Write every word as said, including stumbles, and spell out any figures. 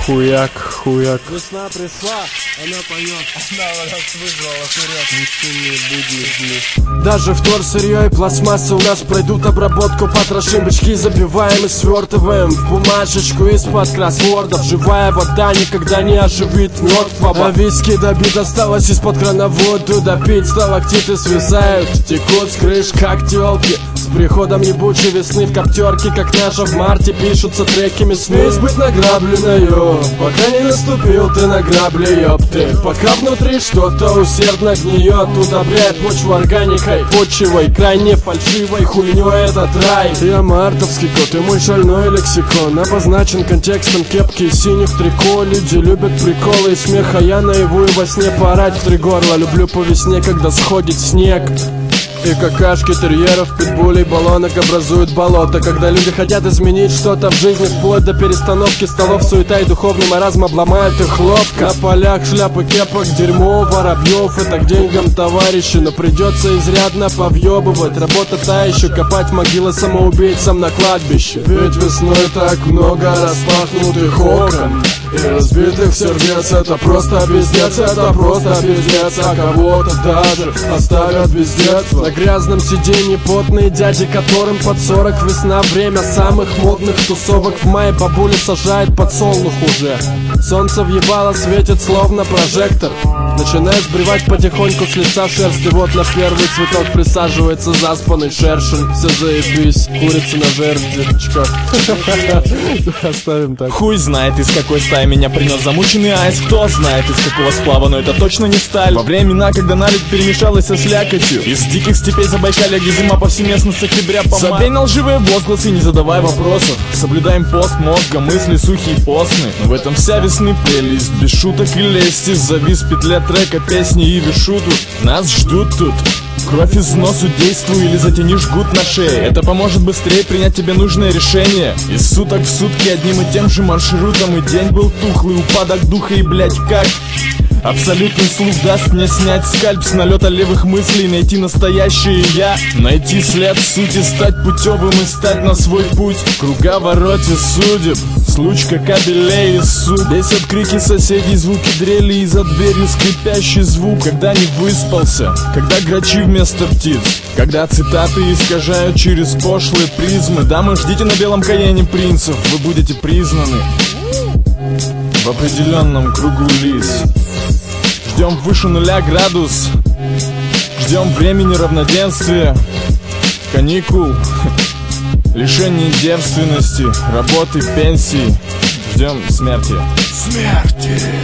Хуяк, хуяк. Весна пришла, она поет. Она нас вызвала вперед. Даже вторсырье и пластмассы у нас пройдут обработку. Потрошим бычки, забиваем и свертываем в бумажечку из-под кроссвордов. Живая вода никогда не оживит мертвого. А виски добит, осталось из-под крана воду допить. Сталактиты свисают, текут с крыш, как тёлки. С приходом ебучей весны в коптерке, как наша в марте, пишутся треки мясные. Избыть награбленную, пока не наступил ты на грабли, ёпты. Пока внутри что-то усердно гниет, удобряет почву органикой, почвой, крайне фальшивой хуйнёй этот рай. Я мартовский кот и мой шальной лексикон обозначен контекстом кепки и синих трико. Люди любят приколы и смех, а я наяву и во сне поорать в три горла. Люблю по весне, когда сходит снег. И какашки терьеров, питбулей, баллонок образуют болото. Когда люди хотят изменить что-то в жизни, вплоть до перестановки столов, суета и духовный маразм обломают их ловко. На полях шляпы, кепок, дерьмо, воробьев. Это к деньгам, товарищи, но придется изрядно повъебывать. Работа та еще, копать могилы самоубийцам на кладбище. Ведь весной так много распахнутых окон и разбитых сердец. Это просто пиздец, это просто пиздец. А кого-то даже оставят без детства. На грязном сиденье потные дяди, которым под сорок. Весна, время самых модных тусовок. В мае бабуля сажает подсолнух уже. Солнце въебало светит словно прожектор. Начинаю сбривать потихоньку с лица шерсть. И вот на первый цветок присаживается заспанный шершень. Все заебись, курица на жердочках. Оставим так. Хуй знает, из какой стаи меня принес замученный айс. Кто знает, из какого сплава, но это точно не сталь. Во времена, когда наледь перемешалась со слякотью. Из диких степей Забайкалья, где зима повсеместно с октября по май. Забей на лживые возгласы, не задавай вопросов. Соблюдаем пост мозга, мысли сухие постные. Но в этом вся весны прелесть, без шуток и лести. Завис в петле трека, песни и вишуту. Нас ждут тут. Кровь из носу, действуй или затяни жгут на шее. Это поможет быстрее принять тебе нужное решение. Из суток в сутки одним и тем же маршрутом. И день был тухлый, упадок духа и, блять, как абсолютный слух даст мне снять скальп с налета левых мыслей, найти настоящее я, найти след сути, стать путевым и стать на свой путь. В круговороте судеб, случка кабелей и суд. Бесят крики соседей, звуки дрели и за дверью скрипящий звук. Когда не выспался, когда грачи вместо птиц, когда цитаты искажают через пошлые призмы. Дамы, ждите на белом Каене принцев, вы будете признаны в определенном кругу лиц. Ждем выше нуля градус, ждем времени равноденствия, каникул, лишения девственности, работы, пенсии. Ждем смерти. Смерти.